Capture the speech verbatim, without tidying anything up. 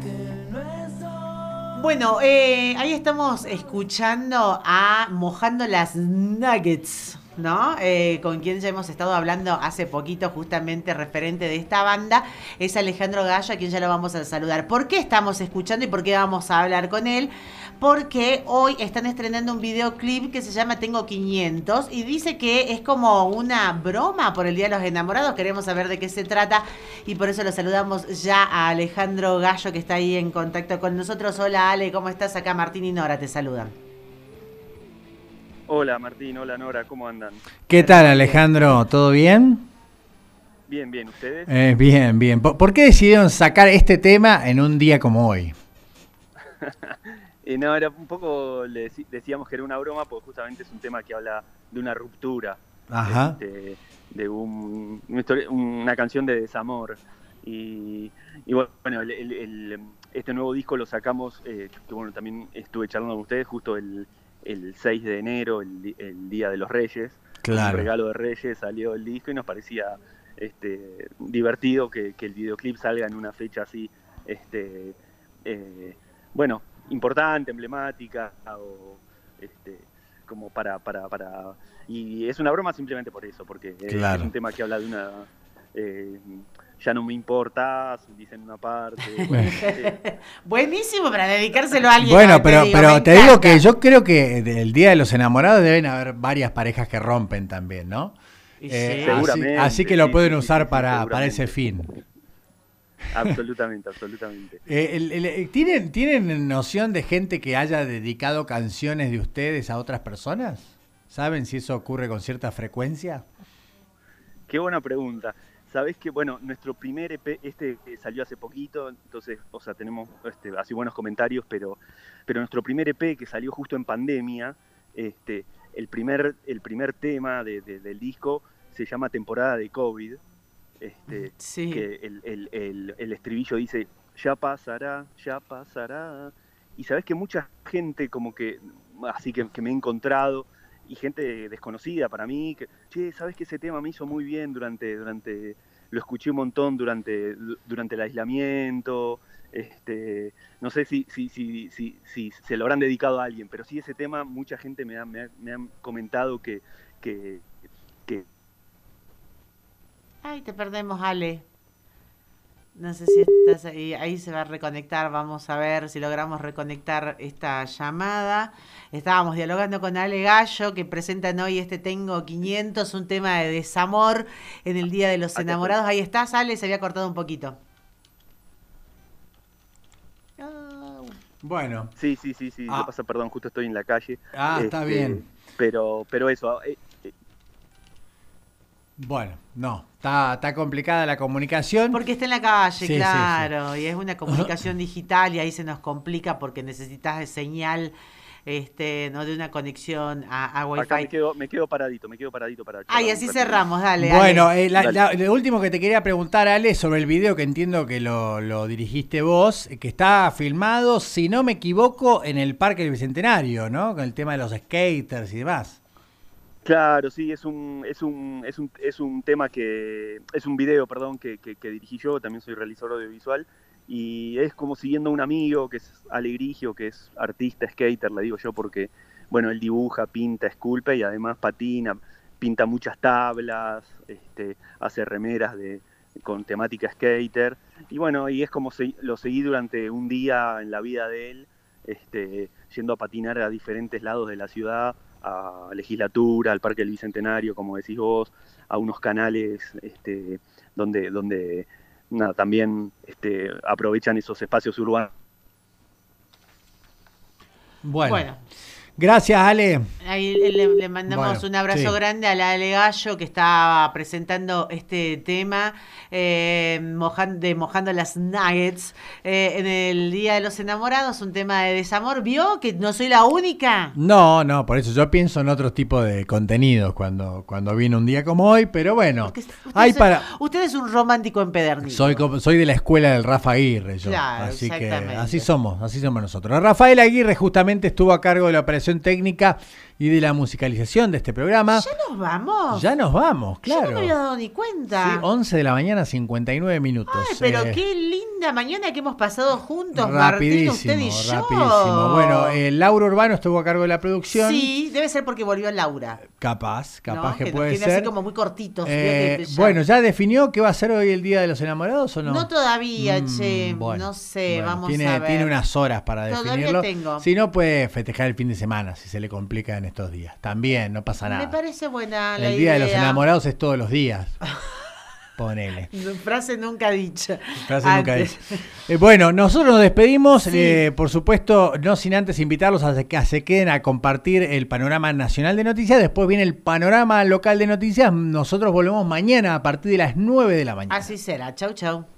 Bueno, eh, ahí estamos escuchando a Mojando las Nuggets, ¿no? Eh, con quien ya hemos estado hablando hace poquito, justamente referente de esta banda, es Alejandro Gallo, a quien ya lo vamos a saludar. ¿Por qué estamos escuchando y por qué vamos a hablar con él? Porque hoy están estrenando un videoclip que se llama Tengo quinientos y dice que es como una broma por el Día de los Enamorados. Queremos saber de qué se trata y por eso lo saludamos ya a Alejandro Gallo, que está ahí en contacto con nosotros. Hola Ale, ¿cómo estás? Acá Martín y Nora te saludan. Hola Martín, hola Nora, ¿cómo andan? ¿Qué tal Alejandro? ¿Todo bien? Bien, bien, ¿ustedes? Eh, bien, bien. ¿Por, ¿Por qué decidieron sacar este tema en un día como hoy? eh, no, era un poco, le decíamos que era una broma, porque justamente es un tema que habla de una ruptura. Ajá. De, de un, una, historia, una canción de desamor. Y, y bueno, el, el, el, este nuevo disco lo sacamos, eh, que bueno, también estuve charlando con ustedes justo el... el seis de enero, el, el Día de los Reyes, claro. Un regalo de Reyes, salió el disco y nos parecía este, divertido que, que el videoclip salga en una fecha así, este, eh, bueno, importante, emblemática, o este, como para, para, para... Y es una broma simplemente por eso, porque claro. Es un tema que habla de una... Eh, ya no me importas, dicen una parte. Bueno, eh. Buenísimo para dedicárselo a alguien. Bueno, no, pero, te digo, pero te digo que yo creo que el Día de los Enamorados deben haber varias parejas que rompen también, ¿no? Sí, eh, seguramente. Así, así que lo sí, pueden sí, usar sí, para, sí, para ese fin. Absolutamente, absolutamente. Eh, el, el, ¿tienen, ¿Tienen noción de gente que haya dedicado canciones de ustedes a otras personas? ¿Saben si eso ocurre con cierta frecuencia? Qué buena pregunta. Sabés que, bueno, nuestro primer E P, este salió hace poquito, entonces, o sea, tenemos este, así buenos comentarios, pero, pero nuestro primer E P que salió justo en pandemia, este, el primer, el primer tema de, de, del disco se llama Temporada de COVID, este, sí. que el, el, el, el estribillo dice, ya pasará, ya pasará, y sabés que mucha gente como que, así que, que me he encontrado, y gente desconocida para mí, que, che, ¿sabes que ese tema me hizo muy bien durante, durante, lo escuché un montón durante, durante el aislamiento, este, no sé si, si, si, si, si se lo habrán dedicado a alguien, pero sí ese tema mucha gente me ha, me ha, me ha comentado que, que, que... Ay, te perdemos, Ale. No sé si estás ahí, ahí se va a reconectar, vamos a ver si logramos reconectar esta llamada. Estábamos dialogando con Ale Gallo, que presentan hoy este Tengo quinientos, un tema de desamor en el Día de los Enamorados. Ahí estás, Ale, se había cortado un poquito. Oh. Bueno. Sí, sí, sí, sí, ah. Lo pasa, perdón, justo estoy en la calle. Ah, este, está bien. Pero, pero eso... Eh, Bueno, no, está, está complicada la comunicación. Porque está en la calle, sí, claro, sí, sí. Y es una comunicación digital y ahí se nos complica porque necesitas de señal, este, no de una conexión a, a Wi-Fi. Acá me quedo, me quedo paradito, me quedo paradito para... Ah, y así cerramos, dale. Bueno, dale. Eh, la, la, lo último que te quería preguntar, Ale, sobre el video que entiendo que lo, lo dirigiste vos, que está filmado, si no me equivoco, en el Parque del Bicentenario, ¿no? Con el tema de los skaters y demás. Claro, sí, es un, es un, es un, es un tema que, es un video, perdón, que, que, que dirigí yo, también soy realizador audiovisual, y es como siguiendo a un amigo que es Ale Grigio, que es artista, skater, le digo yo, porque, bueno, él dibuja, pinta, esculpe y además patina, pinta muchas tablas, este, hace remeras de, con temática skater, y bueno, y es como se, lo seguí durante un día en la vida de él, este, yendo a patinar a diferentes lados de la ciudad, a Legislatura, al Parque del Bicentenario, como decís vos, a unos canales este, donde, donde nada, también este, aprovechan esos espacios urbanos. Bueno. bueno. Gracias, Ale. Ahí le, le mandamos bueno, un abrazo sí. grande a la Ale Gallo, que está presentando este tema eh, mojan, de Mojando las Nuggets eh, en el Día de los Enamorados, un tema de desamor. ¿Vio que no soy la única? No, no, por eso yo pienso en otro tipo de contenidos cuando, cuando viene un día como hoy, pero bueno. Usted, hay es, para... usted es un romántico empedernido. Soy, soy de la escuela del Rafa Aguirre, yo. Claro, así que así somos, así somos nosotros. Rafael Aguirre justamente estuvo a cargo de la operación técnica y de la musicalización de este programa. ¿Ya nos vamos? Ya nos vamos, claro. Yo no me había dado ni cuenta. Sí, once de la mañana, cincuenta y nueve minutos. Ay, pero Eh, qué linda mañana que hemos pasado juntos, Martín, rapidísimo, usted y yo. rapidísimo. Bueno, eh, Laura Urbano estuvo a cargo de la producción. Sí, debe ser porque volvió Laura. Capaz, capaz ¿no? que, que puede nos tiene ser. así como muy cortitos. Eh, Vio que ya- bueno, ¿ya definió qué va a ser hoy el Día de los Enamorados o no? No todavía, Mm, che, bueno, no sé, bueno, vamos tiene, a ver. Tiene unas horas para Todavía definirlo. tengo. Si no, puede festejar el fin de semana, si se le complica en estos días. También, no pasa nada. Me parece buena la El Día de los idea. Enamorados es todos los días. Ponele. Frase nunca dicha. Frase nunca Antes. dicha. Eh, bueno, nosotros nos despedimos, Sí. eh, por supuesto, no sin antes invitarlos a que se queden a compartir el panorama nacional de noticias. Después viene el panorama local de noticias. Nosotros volvemos mañana a partir de las nueve de la mañana. Así será. Chau, chau.